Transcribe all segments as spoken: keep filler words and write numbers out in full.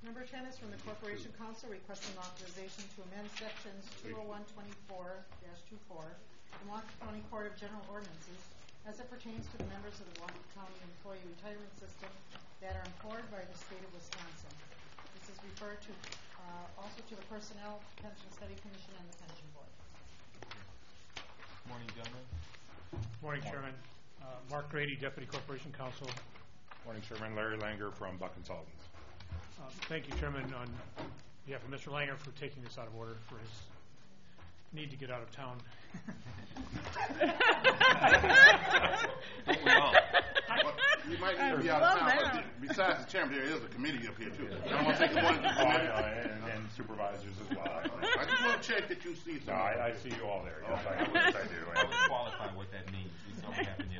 Number ten is from the Corporation Council requesting authorization to amend sections two oh one twenty-four dash twenty-four of the Milwaukee County Court of General Ordinances as it pertains to the members of the Milwaukee County Employee Retirement System that are employed by the state of Wisconsin. This is referred to uh, also to the Personnel Pension Study Commission and the Pension Board. Morning, gentlemen. Morning, Chairman. Uh, Mark Grady, Deputy Corporation Counsel. Morning, Chairman. Larry Langer from Buck Consultants. Uh, thank you, Chairman, on behalf of Mister Langer for taking this out of order for his need to get out of town. Don't we all? Well, you might need to be out of town, but besides the chairman, there is a committee up here, too. I don't want to take one of the Oh, committee. and, and supervisors as well. I just want to check that you see No, something. I, I see you all there. Yes, I, yes, I do. I would qualify what that means. We saw what happened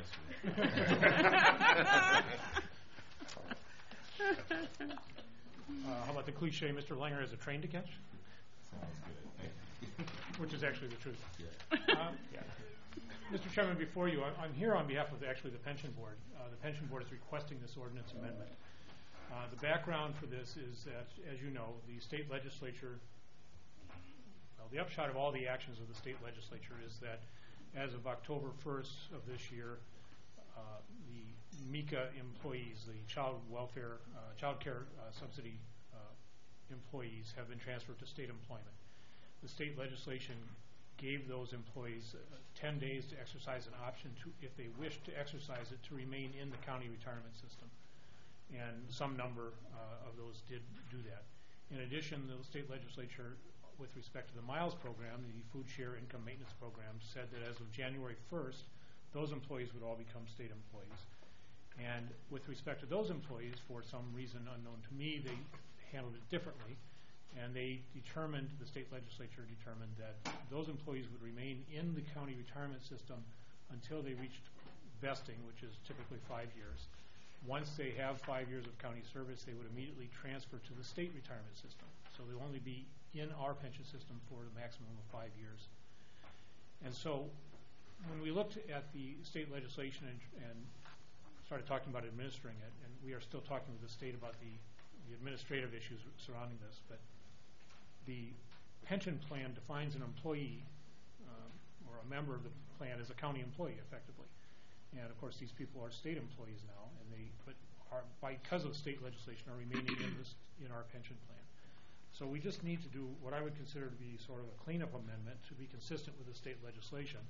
yesterday. Uh, how about the cliche, Mister Langer has a train to catch? Sounds good. Thank you. Which is actually the truth. Yeah. Um, yeah. Mister Chairman, before you, I'm, I'm here on behalf of the, actually the Pension Board. Uh, the Pension Board is requesting this ordinance amendment. Uh, the background for this is that, as you know, the state legislature, well, the upshot of all the actions of the state legislature is that as of October first of this year, uh, the MECA employees, the child welfare, uh, child care uh, subsidy uh, employees have been transferred to state employment. The state legislation gave those employees uh, ten days to exercise an option to, if they wish to exercise it, to remain in the county retirement system. And some number uh, of those did do that. In addition, the state legislature, with respect to the MILES program, the Food Share Income Maintenance Program, said that as of January first, those employees would all become state employees. And with respect to those employees, for some reason unknown to me, they handled it differently. And they determined, the state legislature determined that those employees would remain in the county retirement system until they reached vesting, which is typically five years. Once they have five years of county service, they would immediately transfer to the state retirement system. So they'll only be in our pension system for the maximum of five years. And so when we looked at the state legislation and, and started talking about administering it, and we are still talking with the state about the, the administrative issues surrounding this, but the pension plan defines an employee um, or a member of the plan as a county employee, effectively. And of course, these people are state employees now, and they, but are, because of state legislation, are remaining in this in our pension plan. So we just need to do what I would consider to be sort of a cleanup amendment to be consistent with the state legislation,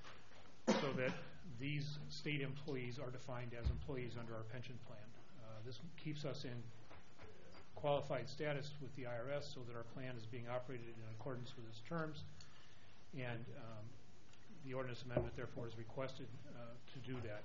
so that these state employees are defined as employees under our pension plan. Uh, this keeps us in qualified status with the I R S so that our plan is being operated in accordance with its terms, and um, the ordinance amendment therefore is requested uh, to do that.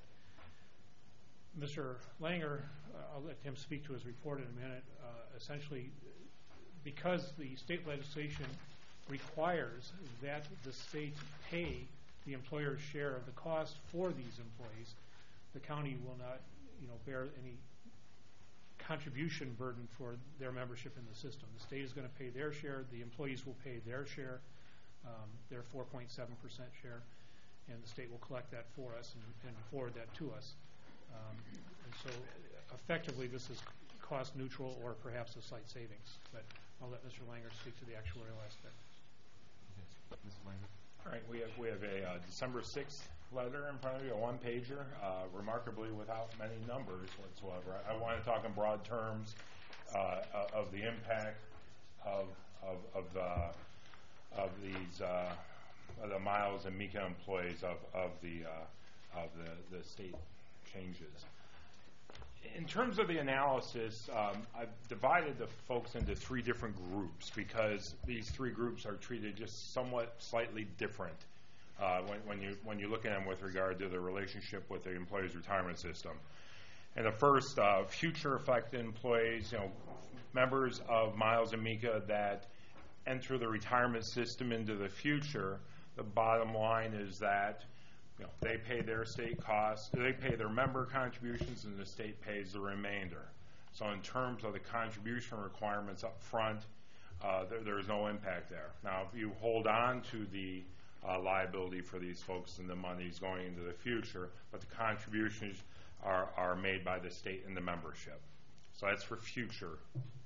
Mister Langer, uh, I'll let him speak to his report in a minute. Uh, essentially, because the state legislation requires that the state pay the employer's share of the cost for these employees, the county will not, you know, bear any contribution burden for their membership in the system. The state is going to pay their share. The employees will pay their share, um, their four point seven percent share, and the state will collect that for us and, and forward that to us. Um, and so effectively this is cost neutral or perhaps a slight savings. But I'll let Mister Langer speak to the actuarial aspect. Yes. Mister Langer. All right, we have we have a uh, December sixth letter in front of you, a one pager, uh, remarkably without many numbers whatsoever. I, I want to talk in broad terms uh, of the impact of of of, uh, of these uh, of the MILES and MECA employees of of the uh, of the the state changes. In terms of the analysis, um, I've divided the folks into three different groups because these three groups are treated just somewhat slightly different uh, when, when you when you look at them with regard to the relationship with the employee's retirement system. And the first, uh, future affected employees, you know, members of MILES and MECA that enter the retirement system into the future. The bottom line is that, you know, they pay their state costs, they pay their member contributions, and the state pays the remainder. So in terms of the contribution requirements up front, uh, there, there's no impact there. Now, if you hold on to the uh, liability for these folks and the money's going into the future, but the contributions are, are made by the state and the membership. So that's for future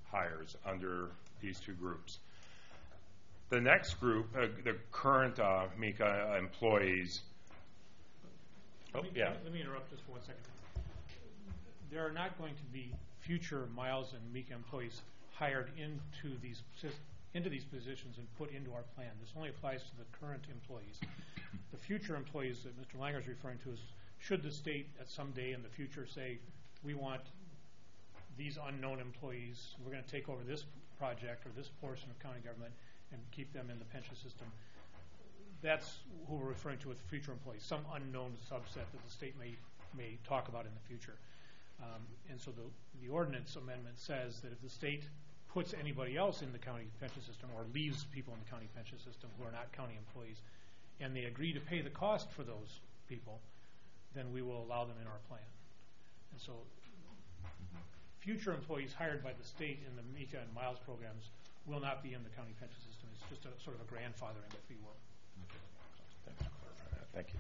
hires under these two groups. The next group, uh, the current uh, MICA employees. Oh, Let me, yeah. let me interrupt just for one second. There are not going to be future Miles and MICA employees hired into these into these positions and put into our plan. This only applies to the current employees. The future employees that Mister Langer is referring to is, should the state at some day in the future say, we want these unknown employees, we're going to take over this project or this portion of county government and keep them in the pension system. That's who we're referring to with future employees, some unknown subset that the state may may talk about in the future. Um, and so the, the ordinance amendment says that if the state puts anybody else in the county pension system or leaves people in the county pension system who are not county employees, and they agree to pay the cost for those people, then we will allow them in our plan. And so future employees hired by the state in the MICA and Miles programs will not be in the county pension system. It's just a sort of a grandfathering, if you will. Thanks for clarifying that. Thank you.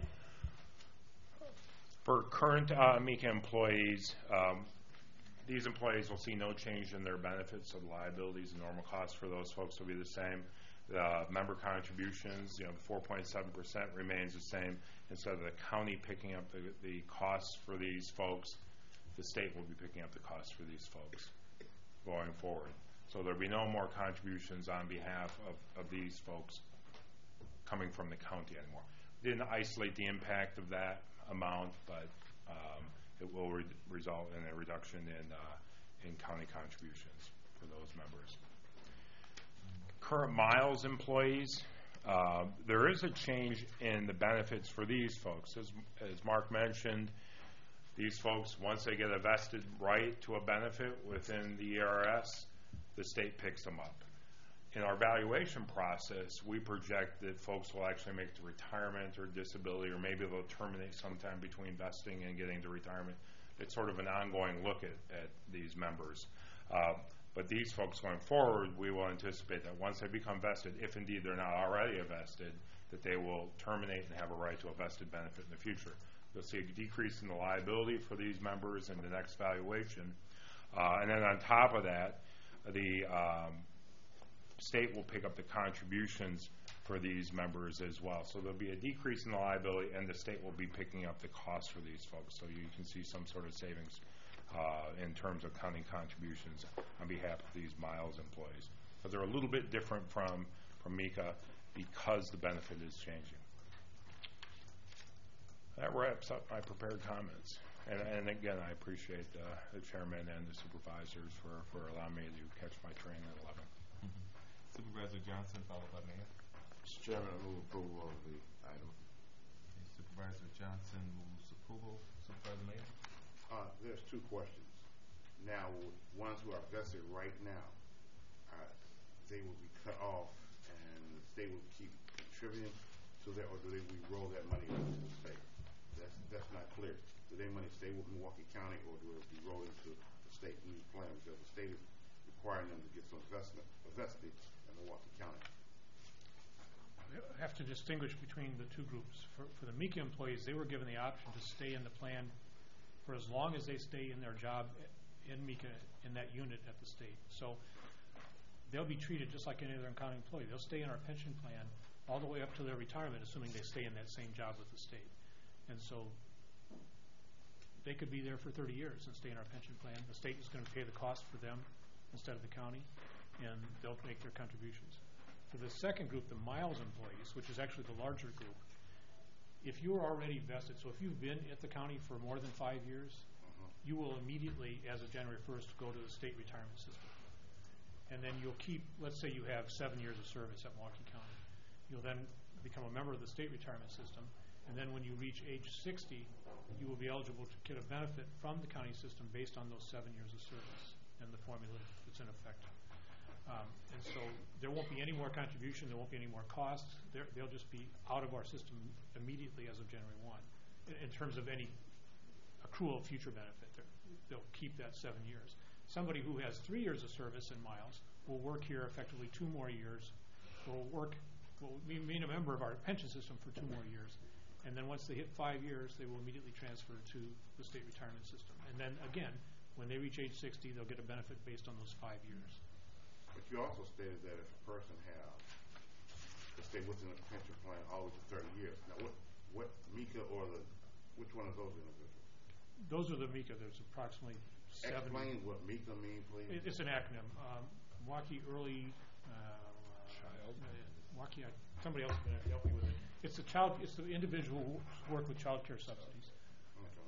For current uh, MICA employees, um, these employees will see no change in their benefits, so the liabilities and normal costs for those folks will be the same. The member contributions, you know, four point seven percent remains the same. Instead of the county picking up the, the costs for these folks, the state will be picking up the costs for these folks going forward. So there'll be no more contributions on behalf of, of these folks coming from the county anymore. Didn't isolate the impact of that amount, but um, it will re result in a reduction in, uh, in county contributions for those members. Current Miles employees, uh, there is a change in the benefits for these folks. As, as Mark mentioned, these folks, once they get a vested right to a benefit within the E R S, the state picks them up. In our valuation process, we project that folks will actually make the retirement or disability, or maybe they'll terminate sometime between vesting and getting to retirement. It's sort of an ongoing look at, at these members. Uh, but these folks going forward, we will anticipate that once they become vested, if indeed they're not already vested, that they will terminate and have a right to a vested benefit in the future. You'll see a decrease in the liability for these members in the next valuation. Uh, and then on top of that, the um, state will pick up the contributions for these members as well. So there'll be a decrease in the liability, and the state will be picking up the cost for these folks. So you can see some sort of savings uh, in terms of counting contributions on behalf of these Miles employees. But they're a little bit different from, from MICA because the benefit is changing. That wraps up my prepared comments. And, and again, I appreciate uh, the chairman and the supervisors for, for allowing me to catch my train at eleven. Mm-hmm. Supervisor Johnson, followed by Mayor. Mister Chairman, I move approval of the item. Okay, Supervisor Johnson moves approval. Supervisor Mayor. Uh, there's two questions. Now, ones who are vested right now, uh, they will be cut off, and the state will keep contributing to that, or do they we roll that money into the state? That's that's not clear. Do their money stay with Milwaukee County, or do it be rolled into the state new plan? Because the state is requiring them to get some investment, invested in Milwaukee County. I have to distinguish between the two groups. For, for the MICA employees, they were given the option to stay in the plan for as long as they stay in their job in MICA in that unit at the state. So they'll be treated just like any other county employee. They'll stay in our pension plan all the way up to their retirement, assuming they stay in that same job with the state. And so they could be there for thirty years and stay in our pension plan. The state is going to pay the cost for them instead of the county, and they'll make their contributions. For the second group, the Miles employees, which is actually the larger group, if you're already vested, so if you've been at the county for more than five years, Uh-huh. you will immediately, as of January first, go to the state retirement system. And then you'll keep, let's say you have seven years of service at Milwaukee County. You'll then become a member of the state retirement system, and then when you reach age sixty, you will be eligible to get a benefit from the county system based on those seven years of service and the formula that's in effect. Um, and so there won't be any more contribution, there won't be any more costs. They're, they'll just be out of our system immediately as of January first in, in terms of any accrual of future benefit. They're, they'll keep that seven years. Somebody who has three years of service in Miles will work here effectively two more years, will work, will be a member of our pension system for two more years. And then once they hit five years, they will immediately transfer to the state retirement system. And then again, When they reach age sixty, they'll get a benefit based on those five years. But you also stated that if a person have, to stay within a pension plan all the way to thirty years. Now, what, what MICA or the, which one of those individuals? Those are the MICA. There's approximately seventy. Explain what MICA means, please. It- It's an acronym. Um, Milwaukee Early uh, Child. uh, Milwaukee. uh, Somebody else is going to help me with it. It's the child. It's the individual who work with child care subsidies, Okay.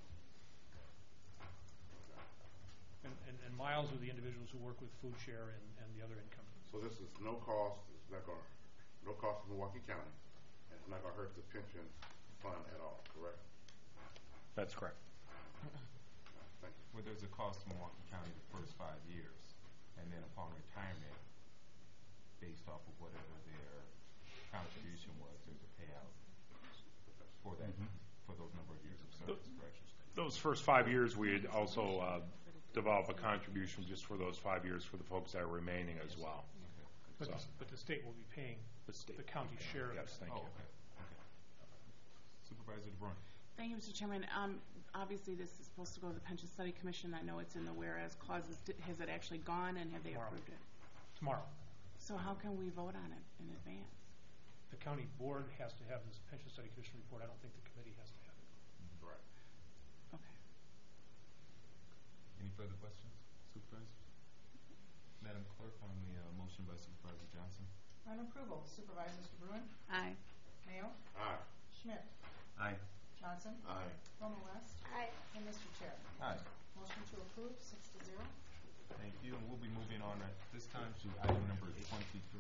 Okay. and, and, and Miles are the individuals who work with food share and, and the other income. So this is no cost, it's not gonna, no cost to Milwaukee County, and it's not gonna hurt the pension fund at all, correct? That's correct. Thank you. Well, there's a cost to Milwaukee County the first five years, and then upon retirement, based off of whatever their contribution was, there's a payout for that, for those number of years of service, correct? Those first five years, we'd also uh, develop a contribution just for those five years for the folks that are remaining as well. But, So- the, but the state will be paying The state. the county share of Yes, it. thank Oh, you. okay, okay. Supervisor DeBruin. Thank you, Mister Chairman. Um, obviously, this is supposed to go to the Pension Study Commission. I know it's in the whereas clauses. Di- Has it actually gone, and have they Tomorrow. approved it? Tomorrow. So how can we vote on it in advance? The county board has to have this pension study commission report. I don't think the committee has to have it. Right. Okay. Any further questions, Supervisor? Madam Clerk, on the uh, motion by Supervisor Johnson. On approval, Supervisors DeBruin, Aye. Mayo, Aye. Schmidt, Aye. Johnson, Aye. Roma West, Aye. and Mister Chair. Aye. Motion to approve, six to zero. Thank you, and we'll be moving on at this time to item number twenty-three.